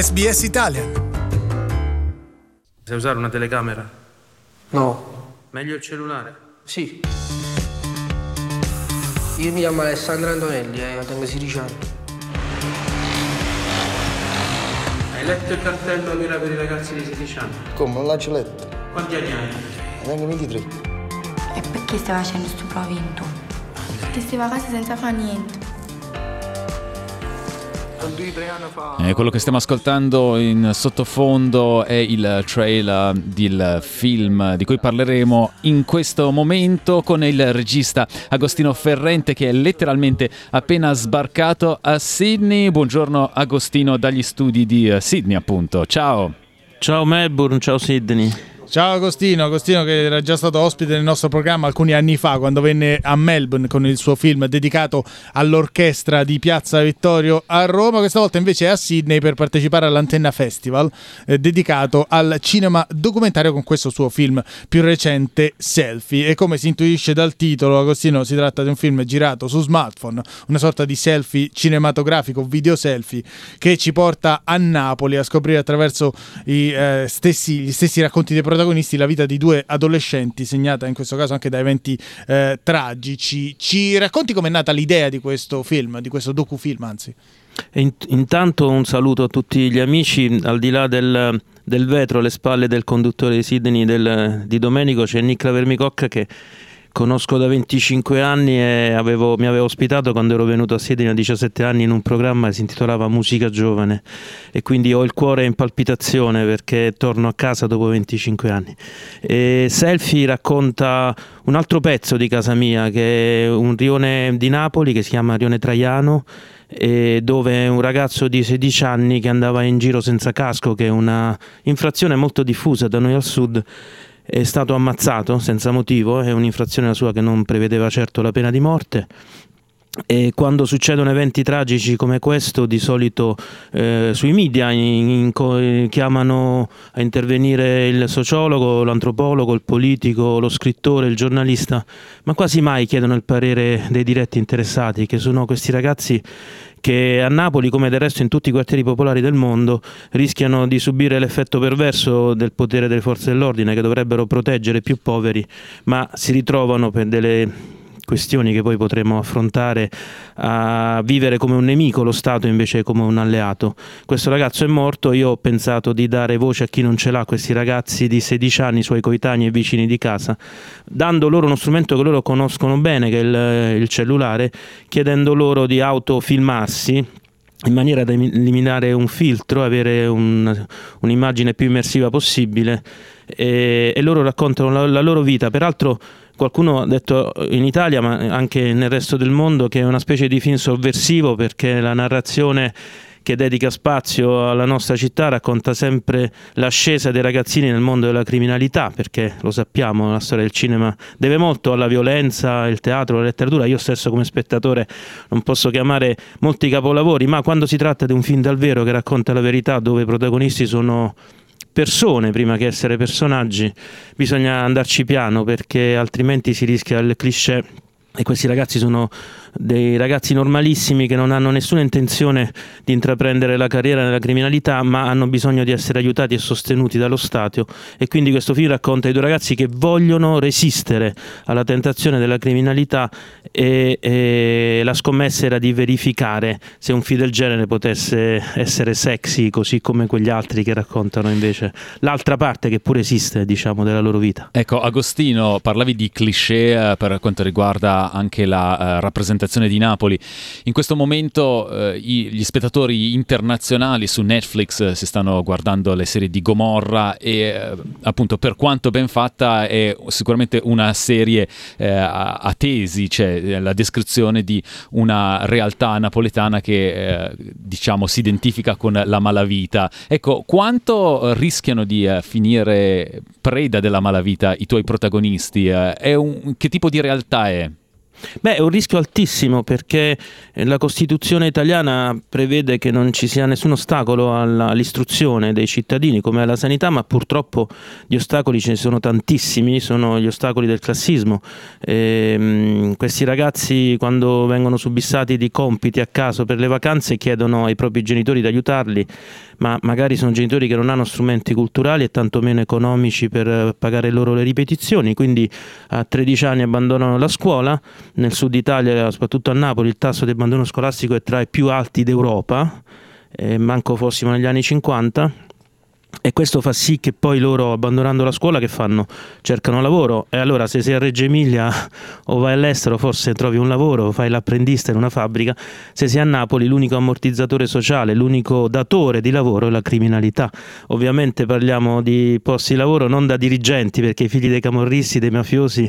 SBS Italian. Sai usare una telecamera? No. Meglio il cellulare? Sì. Io mi chiamo Alessandro Antonelli, tengo 16 anni. Hai letto il cartello che era per i ragazzi di 16 anni? Come? Non l'ho letto. Quanti anni hai? Tengo 23. E perché stai facendo sto provento? Perché stai a casa senza fare niente. Quello che stiamo ascoltando in sottofondo è il trailer del film di cui parleremo in questo momento con il regista Agostino Ferrente, che è letteralmente appena sbarcato a Sydney. Buongiorno Agostino dagli studi di Sydney, appunto. Ciao. Ciao Melbourne, ciao Sydney. Ciao Agostino che era già stato ospite del nostro programma alcuni anni fa quando venne a Melbourne con il suo film dedicato all'orchestra di Piazza Vittorio a Roma. Questa volta invece è a Sydney per partecipare all'Antenna Festival dedicato al cinema documentario con questo suo film più recente, Selfie. E come si intuisce dal titolo, Agostino, si tratta di un film girato su smartphone, una sorta di selfie cinematografico, video selfie, che ci porta a Napoli a scoprire attraverso gli stessi racconti dei protagonisti la vita di due adolescenti, segnata in questo caso anche da eventi tragici. Ci racconti com'è nata l'idea di questo film, di questo docufilm anzi? Intanto un saluto a tutti gli amici. Al di là del vetro alle spalle del conduttore di Sydney di Domenico c'è Nicola Vermicocca, che conosco da 25 anni e mi aveva ospitato quando ero venuto a Sydney a 17 anni in un programma che si intitolava Musica Giovane, e quindi ho il cuore in palpitazione perché torno a casa dopo 25 anni. E Selfie racconta un altro pezzo di casa mia, che è un rione di Napoli che si chiama Rione Traiano, dove un ragazzo di 16 anni che andava in giro senza casco, che è una infrazione molto diffusa da noi al sud, è stato ammazzato senza motivo. È un'infrazione la sua che non prevedeva certo la pena di morte. E quando succedono eventi tragici come questo, di solito sui media chiamano a intervenire il sociologo, l'antropologo, il politico, lo scrittore, il giornalista, ma quasi mai chiedono il parere dei diretti interessati, che sono questi ragazzi che a Napoli, come del resto in tutti i quartieri popolari del mondo, rischiano di subire l'effetto perverso del potere delle forze dell'ordine, che dovrebbero proteggere i più poveri, ma si ritrovano, per delle questioni che poi potremo affrontare, a vivere come un nemico lo Stato invece come un alleato. Questo ragazzo è morto. Io ho pensato di dare voce a chi non ce l'ha, questi ragazzi di 16 anni, suoi coetanei e vicini di casa, dando loro uno strumento che loro conoscono bene, che è il cellulare, chiedendo loro di autofilmarsi in maniera da eliminare un filtro, avere un'immagine più immersiva possibile, e loro raccontano la loro vita. Peraltro qualcuno ha detto in Italia, ma anche nel resto del mondo, che è una specie di film sovversivo, perché la narrazione che dedica spazio alla nostra città racconta sempre l'ascesa dei ragazzini nel mondo della criminalità, perché lo sappiamo, la storia del cinema deve molto alla violenza, il teatro, la letteratura. Io stesso come spettatore non posso chiamare molti capolavori, ma quando si tratta di un film dal vero che racconta la verità, dove i protagonisti sono persone prima che essere personaggi, bisogna andarci piano, perché altrimenti si rischia il cliché. E questi ragazzi sono dei ragazzi normalissimi che non hanno nessuna intenzione di intraprendere la carriera nella criminalità, ma hanno bisogno di essere aiutati e sostenuti dallo Stato. E quindi questo film racconta i due ragazzi che vogliono resistere alla tentazione della criminalità, e la scommessa era di verificare se un film del genere potesse essere sexy, così come quegli altri che raccontano invece l'altra parte che pure esiste, diciamo, della loro vita. Ecco, Agostino, parlavi di cliché per quanto riguarda anche la rappresentazione di Napoli. In questo momento gli spettatori internazionali su Netflix si stanno guardando le serie di Gomorra, e appunto, per quanto ben fatta, è sicuramente una serie a tesi, cioè la descrizione di una realtà napoletana che diciamo si identifica con la malavita. Ecco, quanto rischiano di finire preda della malavita i tuoi protagonisti? Che tipo di realtà è? Beh, è un rischio altissimo, perché la Costituzione italiana prevede che non ci sia nessun ostacolo all'istruzione dei cittadini come alla sanità, ma purtroppo gli ostacoli ce ne sono tantissimi, sono gli ostacoli del classismo. Questi ragazzi, quando vengono subissati di compiti a caso per le vacanze, chiedono ai propri genitori di aiutarli, ma magari sono genitori che non hanno strumenti culturali e tantomeno economici per pagare loro le ripetizioni, quindi a 13 anni abbandonano la scuola. Nel sud Italia, soprattutto a Napoli, il tasso di abbandono scolastico è tra i più alti d'Europa, manco fossimo negli anni 50. E questo fa sì che poi loro, abbandonando la scuola, che fanno? Cercano lavoro. E allora, se sei a Reggio Emilia o vai all'estero, forse trovi un lavoro, fai l'apprendista in una fabbrica. Se sei a Napoli, l'unico ammortizzatore sociale, l'unico datore di lavoro è la criminalità. Ovviamente parliamo di posti di lavoro non da dirigenti, perché i figli dei camorristi, dei mafiosi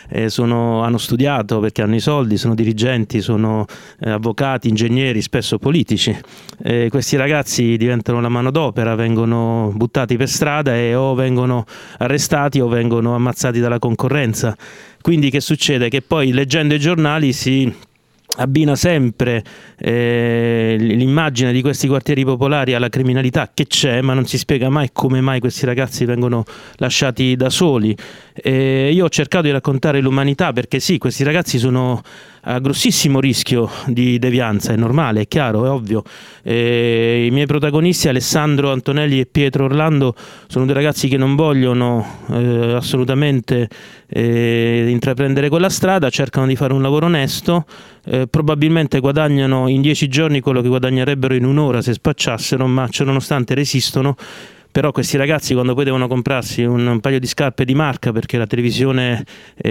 hanno studiato perché hanno i soldi, sono dirigenti, sono avvocati, ingegneri, spesso politici. Questi ragazzi diventano la manodopera, vengono buttati per strada e o vengono arrestati o vengono ammazzati dalla concorrenza. Quindi che succede? Che poi, leggendo i giornali, si abbina sempre l'immagine di questi quartieri popolari alla criminalità che c'è, ma non si spiega mai come mai questi ragazzi vengono lasciati da soli. Io ho cercato di raccontare l'umanità, perché sì, questi ragazzi sono a grossissimo rischio di devianza, è normale, è chiaro, è ovvio. I miei protagonisti, Alessandro Antonelli e Pietro Orlando, sono due ragazzi che non vogliono assolutamente intraprendere quella strada, cercano di fare un lavoro onesto, probabilmente guadagnano in 10 giorni quello che guadagnerebbero in un'ora se spacciassero, ma ciononostante resistono. Però questi ragazzi, quando poi devono comprarsi un paio di scarpe di marca, perché la televisione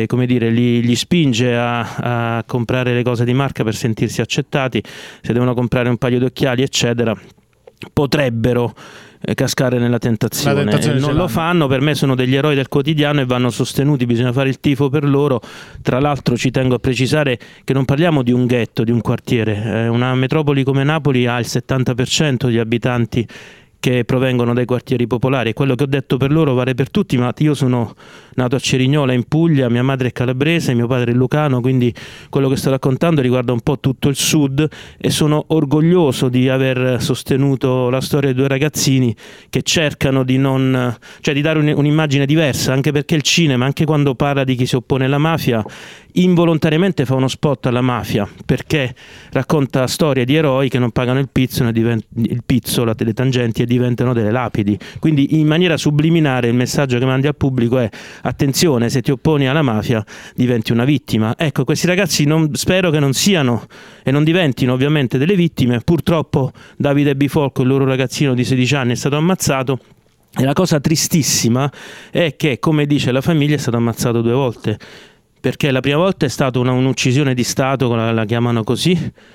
gli spinge a comprare le cose di marca per sentirsi accettati, se devono comprare un paio di occhiali eccetera, potrebbero cascare nella tentazione. Non lo fanno. Per me sono degli eroi del quotidiano e vanno sostenuti, bisogna fare il tifo per loro. Tra l'altro ci tengo a precisare che non parliamo di un ghetto, di un quartiere. Una metropoli come Napoli ha il 70% di abitanti che provengono dai quartieri popolari, e quello che ho detto per loro vale per tutti. Ma io sono nato a Cerignola in Puglia, mia madre è calabrese, mio padre è lucano, quindi quello che sto raccontando riguarda un po' tutto il sud, e sono orgoglioso di aver sostenuto la storia di due ragazzini che cercano di dare un'immagine diversa, anche perché il cinema, anche quando parla di chi si oppone alla mafia, involontariamente fa uno spot alla mafia, perché racconta storie di eroi che non pagano il pizzo, le tangenti, e diventano delle lapidi. Quindi in maniera subliminare il messaggio che mandi al pubblico è: attenzione, se ti opponi alla mafia diventi una vittima. Ecco, questi ragazzi spero che non siano e non diventino ovviamente delle vittime. Purtroppo Davide Bifolco, il loro ragazzino di 16 anni, è stato ammazzato. E la cosa tristissima è che, come dice la famiglia, è stato ammazzato 2 volte. Perché la prima volta è stata un'uccisione di Stato, la chiamano così,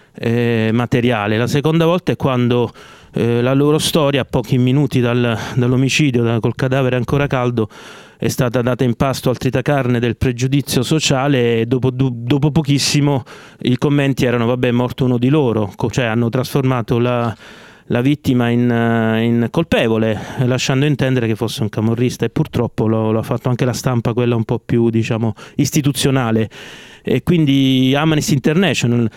materiale. La seconda volta è quando la loro storia, a pochi minuti dall'omicidio, col cadavere ancora caldo, è stata data in pasto al tritacarne del pregiudizio sociale, e dopo pochissimo i commenti erano: vabbè, è morto uno di loro, cioè hanno trasformato la vittima in colpevole, lasciando intendere che fosse un camorrista, e purtroppo lo ha fatto anche la stampa, quella un po' più, diciamo, istituzionale. E quindi Amnesty International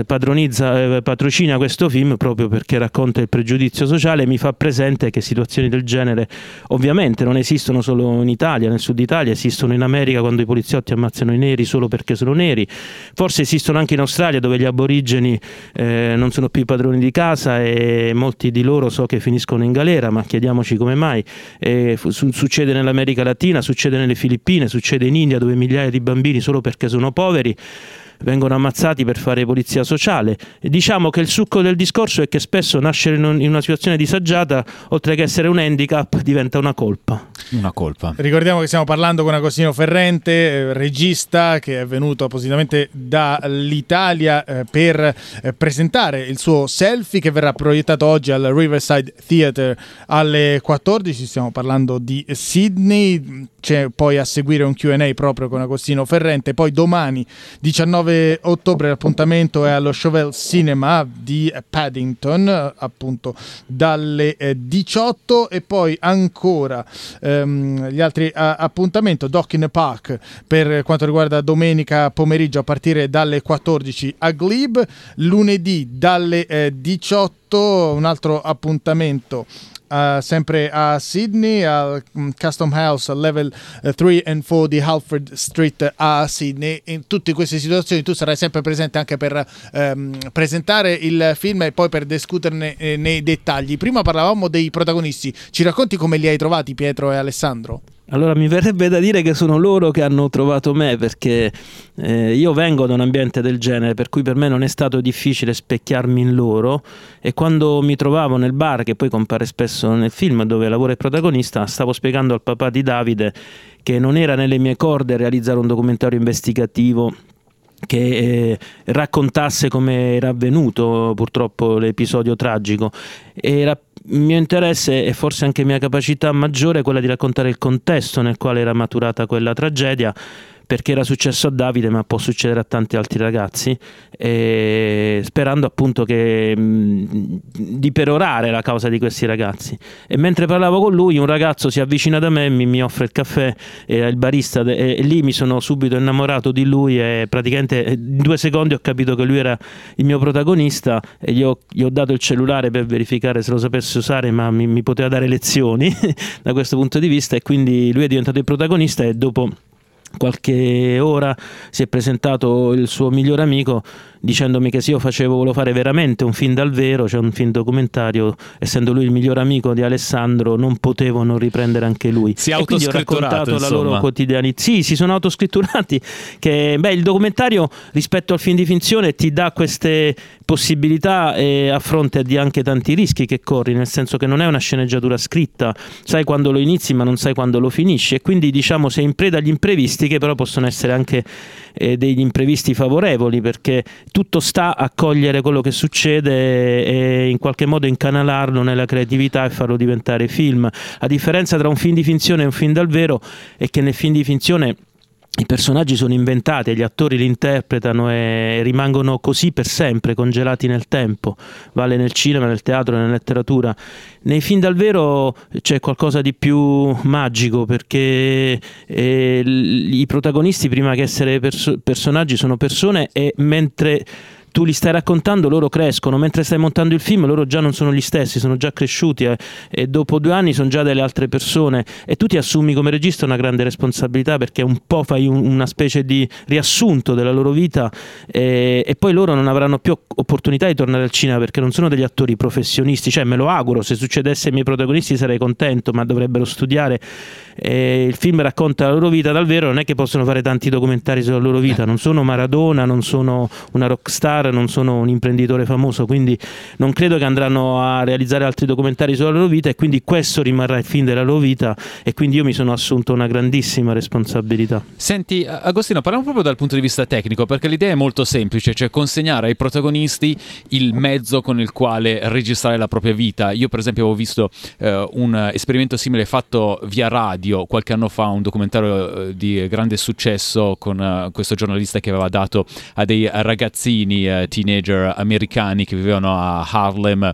patrocina questo film proprio perché racconta il pregiudizio sociale, e mi fa presente che situazioni del genere ovviamente non esistono solo in Italia, nel sud Italia, esistono in America, quando i poliziotti ammazzano i neri solo perché sono neri, forse esistono anche in Australia, dove gli aborigeni non sono più i padroni di casa, e molti di loro so che finiscono in galera, ma chiediamoci come mai. Succede nell'America Latina, succede nelle Filippine, succede in India, dove migliaia di bambini, solo perché sono poveri, vengono ammazzati per fare polizia sociale. E diciamo che il succo del discorso è che spesso nascere in una situazione disagiata, oltre che essere un handicap, diventa una colpa. Una colpa. Ricordiamo che stiamo parlando con Agostino Ferrente, regista che è venuto appositamente dall'Italia per presentare il suo Selfie, che verrà proiettato oggi al Riverside Theatre alle 14. Stiamo parlando di Sydney. C'è poi a seguire un Q&A proprio con Agostino Ferrente. Poi domani 19 ottobre l'appuntamento è allo Chauvel Cinema di Paddington, appunto dalle 18, e poi ancora gli altri appuntamenti. Doc in the Park per quanto riguarda domenica pomeriggio a partire dalle 14 a Glebe, lunedì dalle 18 un altro appuntamento sempre a Sydney al Custom House Level 3 and 4 di Halford Street a Sydney. In tutte queste situazioni tu sarai sempre presente anche per presentare il film e poi per discuterne nei dettagli. Prima parlavamo dei protagonisti, ci racconti come li hai trovati Pietro e Alessandro? Allora mi verrebbe da dire che sono loro che hanno trovato me, perché io vengo da un ambiente del genere, per cui per me non è stato difficile specchiarmi in loro, e quando mi trovavo nel bar, che poi compare spesso nel film dove lavora il protagonista, stavo spiegando al papà di Davide che non era nelle mie corde realizzare un documentario investigativo che raccontasse come era avvenuto purtroppo l'episodio tragico. Era il mio interesse e forse anche mia capacità maggiore quella di raccontare il contesto nel quale era maturata quella tragedia, perché era successo a Davide ma può succedere a tanti altri ragazzi, e sperando appunto di perorare la causa di questi ragazzi. E mentre parlavo con lui un ragazzo si avvicina da me e mi offre il caffè, il barista, e lì mi sono subito innamorato di lui e praticamente in 2 secondi ho capito che lui era il mio protagonista, e gli ho dato il cellulare per verificare se lo sapesse usare, ma mi poteva dare lezioni da questo punto di vista, e quindi lui è diventato il protagonista. E dopo qualche ora si è presentato il suo migliore amico dicendomi che se io volevo fare veramente un film dal vero, cioè un film documentario, essendo lui il miglior amico di Alessandro non potevo non riprendere anche lui. Si è autoscritturato, ho raccontato insomma. la loro quotidianità. Sì, si sono autoscritturati, che il documentario rispetto al film di finzione ti dà queste possibilità a fronte di anche tanti rischi che corri, nel senso che non è una sceneggiatura scritta, sai quando lo inizi ma non sai quando lo finisci, e quindi diciamo sei in preda agli imprevisti, che però possono essere anche degli imprevisti favorevoli, perché tutto sta a cogliere quello che succede e in qualche modo incanalarlo nella creatività e farlo diventare film. La differenza tra un film di finzione e un film dal vero è che nel film di finzione i personaggi sono inventati, gli attori li interpretano e rimangono così per sempre, congelati nel tempo. Vale nel cinema, nel teatro, nella letteratura. Nei film dal vero c'è qualcosa di più magico, perché i protagonisti, prima che essere personaggi, sono persone, e mentre tu li stai raccontando loro crescono, mentre stai montando il film loro già non sono gli stessi, sono già cresciuti e dopo 2 anni sono già delle altre persone, e tu ti assumi come regista una grande responsabilità, perché un po' fai una specie di riassunto della loro vita, e poi loro non avranno più opportunità di tornare al cinema perché non sono degli attori professionisti, cioè me lo auguro, se succedesse ai miei protagonisti sarei contento, ma dovrebbero studiare. Il film racconta la loro vita dal vero, non è che possono fare tanti documentari sulla loro vita, non sono Maradona, non sono una rockstar, non sono un imprenditore famoso, quindi non credo che andranno a realizzare altri documentari sulla loro vita, e quindi questo rimarrà il film della loro vita, e quindi io mi sono assunto una grandissima responsabilità. Senti Agostino, parliamo proprio dal punto di vista tecnico, perché l'idea è molto semplice, cioè consegnare ai protagonisti il mezzo con il quale registrare la propria vita. Io per esempio avevo visto un esperimento simile fatto via radio qualche anno fa, un documentario di grande successo con questo giornalista che aveva dato a dei ragazzini teenager americani che vivevano a Harlem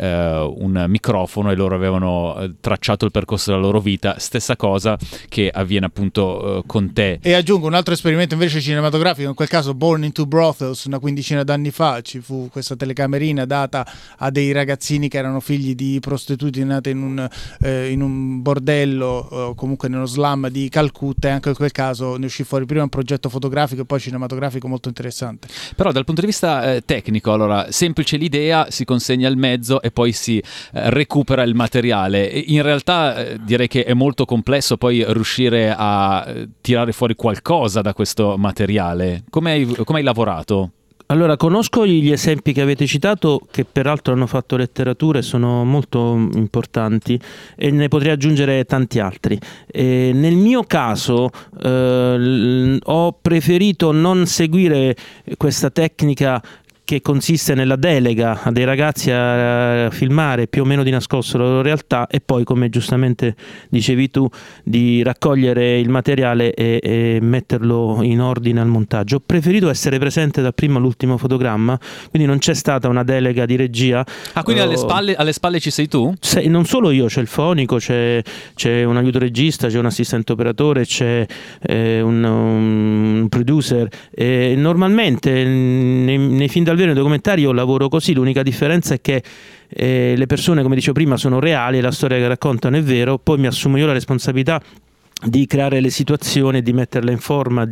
un microfono, e loro avevano tracciato il percorso della loro vita. Stessa cosa che avviene appunto con te. E aggiungo un altro esperimento invece cinematografico, in quel caso Born into Brothels, una 15ina d'anni fa ci fu questa telecamerina data a dei ragazzini che erano figli di prostituti nati in un bordello, comunque nello slum di Calcutta, e anche in quel caso ne uscì fuori prima un progetto fotografico e poi cinematografico molto interessante. Però dal punto di vista tecnico, allora, semplice l'idea, si consegna il mezzo e poi si recupera il materiale. In realtà direi che è molto complesso poi riuscire a tirare fuori qualcosa da questo materiale. Come hai lavorato? Allora, conosco gli esempi che avete citato, che peraltro hanno fatto letteratura e sono molto importanti, e ne potrei aggiungere tanti altri. Nel mio caso ho preferito non seguire questa tecnica che consiste nella delega a dei ragazzi a filmare più o meno di nascosto la loro realtà e poi, come giustamente dicevi tu, di raccogliere il materiale e metterlo in ordine al montaggio. Ho preferito essere presente dal primo all'ultimo fotogramma, quindi non c'è stata una delega di regia. Quindi alle spalle ci sei tu? Non solo io, c'è il fonico, c'è un aiuto regista, c'è un assistente operatore, c'è un producer. Normalmente nei film dal vero, nei documentari, io lavoro così. L'unica differenza è che le persone, come dicevo prima, sono reali e la storia che raccontano è vero, poi mi assumo io la responsabilità di creare le situazioni, di metterle in forma,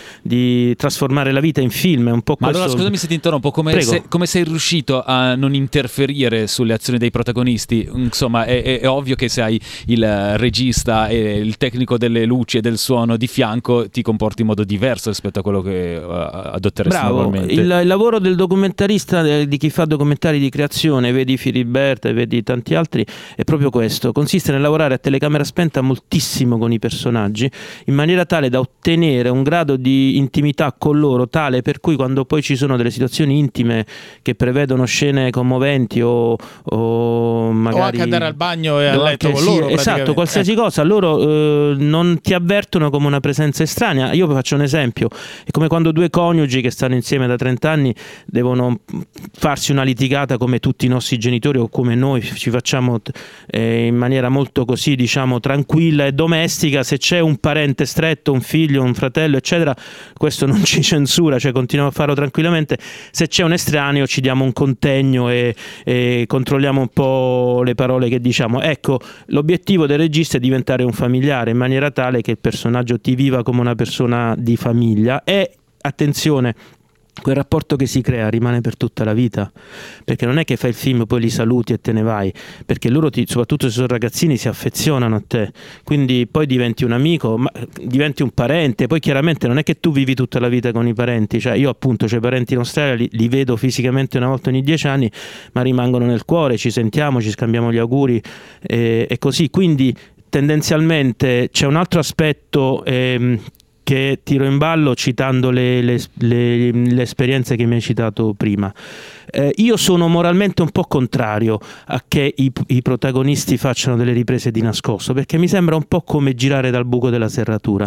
di trasformare la vita in film. È un po' Ma questo... allora scusami se ti interrompo, come sei riuscito a non interferire sulle azioni dei protagonisti? Insomma, è ovvio che se hai il regista e il tecnico delle luci e del suono di fianco ti comporti in modo diverso rispetto a quello che adotteresti normalmente. Il lavoro del documentarista, di chi fa documentari di creazione, vedi Filiberto e vedi tanti altri, è proprio questo: consiste nel lavorare a telecamera spenta moltissimo con i personaggi, in maniera tale da ottenere un grado di intimità con loro tale per cui quando poi ci sono delle situazioni intime che prevedono scene commoventi o magari, o anche andare al bagno e a letto con loro, esatto, qualsiasi cosa, loro non ti avvertono come una presenza estranea. Io faccio un esempio: è come quando due coniugi che stanno insieme da 30 anni devono farsi una litigata come tutti i nostri genitori o come noi ci facciamo in maniera molto così, diciamo, tranquilla e domestica. Se c'è un parente stretto, un figlio, un fratello, eccetera, questo non ci censura, cioè continuiamo a farlo tranquillamente. Se c'è un estraneo ci diamo un contegno e controlliamo un po' le parole che diciamo. Ecco, l'obiettivo del regista è diventare un familiare in maniera tale che il personaggio ti viva come una persona di famiglia e, attenzione, quel rapporto che si crea rimane per tutta la vita, perché non è che fai il film poi li saluti e te ne vai, perché loro soprattutto se sono ragazzini, si affezionano a te, quindi poi diventi un amico, diventi un parente. Poi chiaramente non è che tu vivi tutta la vita con i parenti, cioè io appunto c'ho i parenti in Australia, li vedo fisicamente una volta ogni 10 anni, ma rimangono nel cuore, ci sentiamo, ci scambiamo gli auguri e così. Quindi tendenzialmente c'è un altro aspetto che tiro in ballo citando le esperienze che mi hai citato prima. Io sono moralmente un po' contrario a che i protagonisti facciano delle riprese di nascosto, perché mi sembra un po' come girare dal buco della serratura.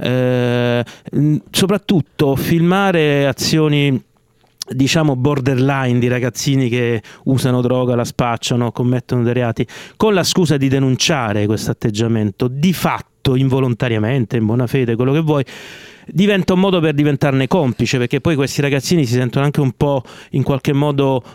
Soprattutto filmare azioni, diciamo, borderline di ragazzini che usano droga, la spacciano, commettono dei reati, con la scusa di denunciare questo atteggiamento, di fatto involontariamente, in buona fede, quello che vuoi, diventa un modo per diventarne complice, perché poi questi ragazzini si sentono anche un po' in qualche modo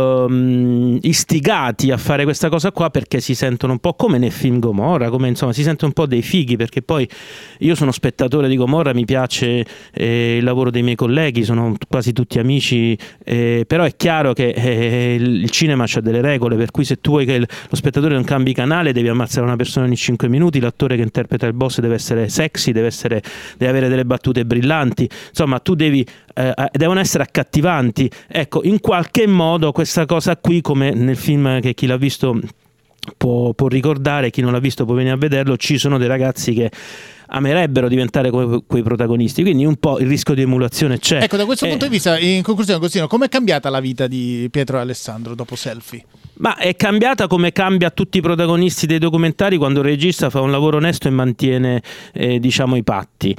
istigati a fare questa cosa qua, perché si sentono un po' come nel film Gomorra, come insomma si sentono un po' dei fighi, perché poi io sono spettatore di Gomorra, mi piace il lavoro dei miei colleghi, sono quasi tutti amici, però è chiaro che il cinema c'ha delle regole, per cui se tu vuoi che lo spettatore non cambi canale devi ammazzare una persona ogni 5 minuti, l'attore che interpreta il boss deve essere sexy, deve avere delle battute brillanti, insomma tu devono essere accattivanti. Ecco, in qualche modo questa cosa qui, come nel film che chi l'ha visto può ricordare, chi non l'ha visto può venire a vederlo, ci sono dei ragazzi che amerebbero diventare come quei protagonisti, quindi un po' il rischio di emulazione c'è. Ecco, da questo punto di vista, in conclusione, Agostino, com'è cambiata la vita di Pietro e Alessandro dopo Selfie? Ma è cambiata come cambia tutti i protagonisti dei documentari quando il regista fa un lavoro onesto e mantiene diciamo i patti.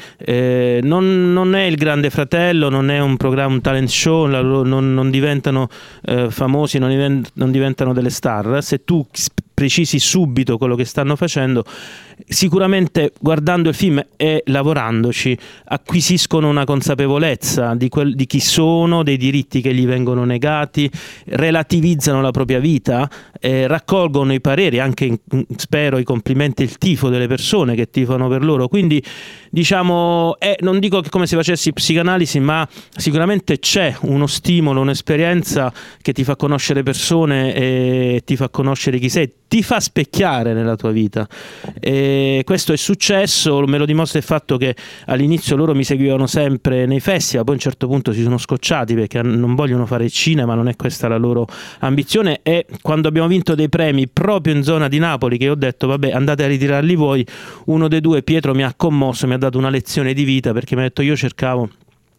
Non è il Grande Fratello, non è un programma, un talent show, non diventano famosi, non diventano delle star. Se tu precisi subito quello che stanno facendo, sicuramente guardando il film e lavorandoci acquisiscono una consapevolezza di chi sono, dei diritti che gli vengono negati, relativizzano la propria vita, raccolgono i pareri, anche spero i complimenti e il tifo delle persone che tifano per loro. Quindi diciamo, non dico che come se facessi psicanalisi, ma sicuramente c'è uno stimolo, un'esperienza che ti fa conoscere persone e ti fa conoscere chi sei, ti fa specchiare nella tua vita. E questo è successo, me lo dimostra il fatto che all'inizio loro mi seguivano sempre nei festival, poi a un certo punto si sono scocciati perché non vogliono fare cinema, non è questa la loro ambizione, e quando abbiamo vinto dei premi proprio in zona di Napoli, che ho detto vabbè andate a ritirarli voi, uno dei due, Pietro, mi ha commosso, mi ha dato una lezione di vita, perché mi ha detto io cercavo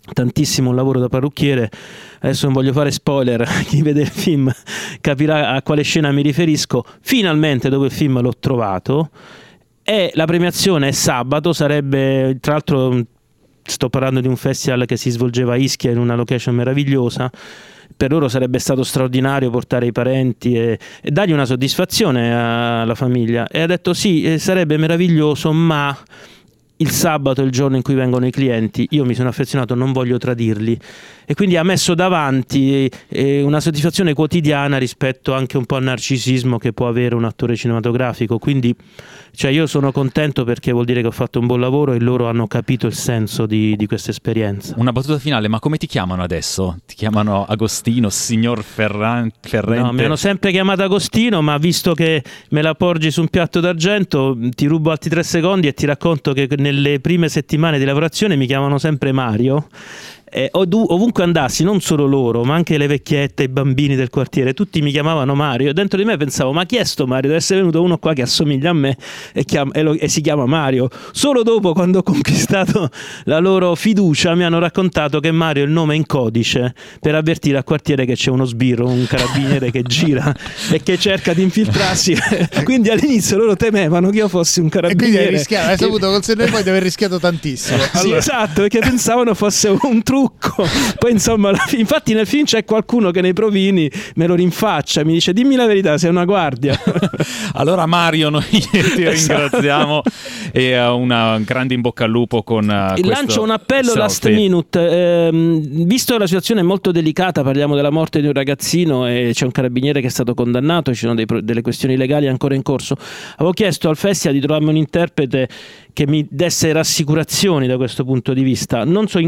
tantissimo un lavoro da parrucchiere. Adesso non voglio fare spoiler, chi vede il film capirà a quale scena mi riferisco. Finalmente dopo il film l'ho trovato, e la premiazione è sabato, sarebbe, tra l'altro sto parlando di un festival che si svolgeva a Ischia in una location meravigliosa. Per loro sarebbe stato straordinario portare i parenti e dargli una soddisfazione alla famiglia, e ha detto sì, sarebbe meraviglioso, ma il sabato è il giorno in cui vengono i clienti, io mi sono affezionato, non voglio tradirli, e quindi ha messo davanti una soddisfazione quotidiana rispetto anche un po' al narcisismo che può avere un attore cinematografico. Quindi io sono contento, perché vuol dire che ho fatto un buon lavoro e loro hanno capito il senso di questa esperienza. Una battuta finale, ma come ti chiamano adesso? Ti chiamano Agostino, signor Ferrente? No, mi hanno sempre chiamato Agostino, ma visto che me la porgi su un piatto d'argento ti rubo altri 3 secondi e ti racconto che nelle prime settimane di lavorazione mi chiamano sempre Mario. Ovunque andassi, non solo loro, ma anche le vecchiette, i bambini del quartiere, tutti mi chiamavano Mario, e dentro di me pensavo, ma chi è sto Mario? Deve essere venuto uno qua che assomiglia a me e si chiama Mario. Solo dopo, quando ho conquistato la loro fiducia, mi hanno raccontato che Mario è il nome in codice per avvertire al quartiere che c'è uno sbirro, un carabiniere che gira e che cerca di infiltrarsi. Quindi all'inizio loro temevano che io fossi un carabiniere. E quindi hai saputo col senno di poi di aver rischiato tantissimo. Allora. Sì, esatto, perché pensavano fosse un trucco. Poi insomma, infatti nel film c'è qualcuno che nei provini me lo rinfaccia, mi dice dimmi la verità, sei una guardia. Allora Mario, noi ti ringraziamo e una grande in bocca al lupo con lancio un appello last minute, visto la situazione molto delicata, parliamo della morte di un ragazzino e c'è un carabiniere che è stato condannato, ci sono delle questioni legali ancora in corso. Avevo chiesto al festival di trovarmi un interprete che mi desse rassicurazioni da questo punto di vista. Non so,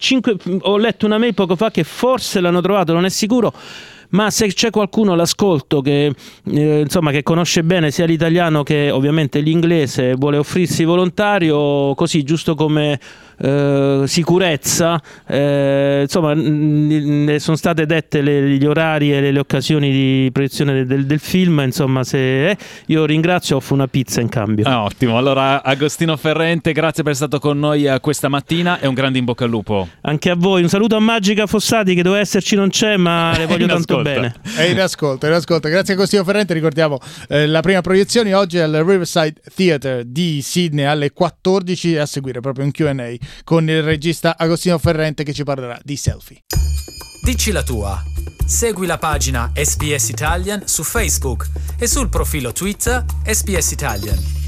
ho letto una mail poco fa che forse l'hanno trovato, non è sicuro, ma se c'è qualcuno all'ascolto che che conosce bene sia l'italiano che ovviamente l'inglese, vuole offrirsi volontario, così giusto come sicurezza, sono state dette gli orari e le occasioni di proiezione del film, insomma, se io ringrazio, offro una pizza in cambio. Ottimo, allora Agostino Ferrente, grazie per essere stato con noi questa mattina e un grande in bocca al lupo. Anche a voi, un saluto a Magica Fossati che doveva esserci, non c'è, ma le voglio tanto bene. È in ascolto. Grazie a Agostino Ferrente, ricordiamo la prima proiezione oggi al Riverside Theatre di Sydney alle 14, a seguire proprio un Q&A con il regista Agostino Ferrente che ci parlerà di Selfie. Dici la tua. Segui la pagina SBS Italian su Facebook e sul profilo Twitter SBS Italian.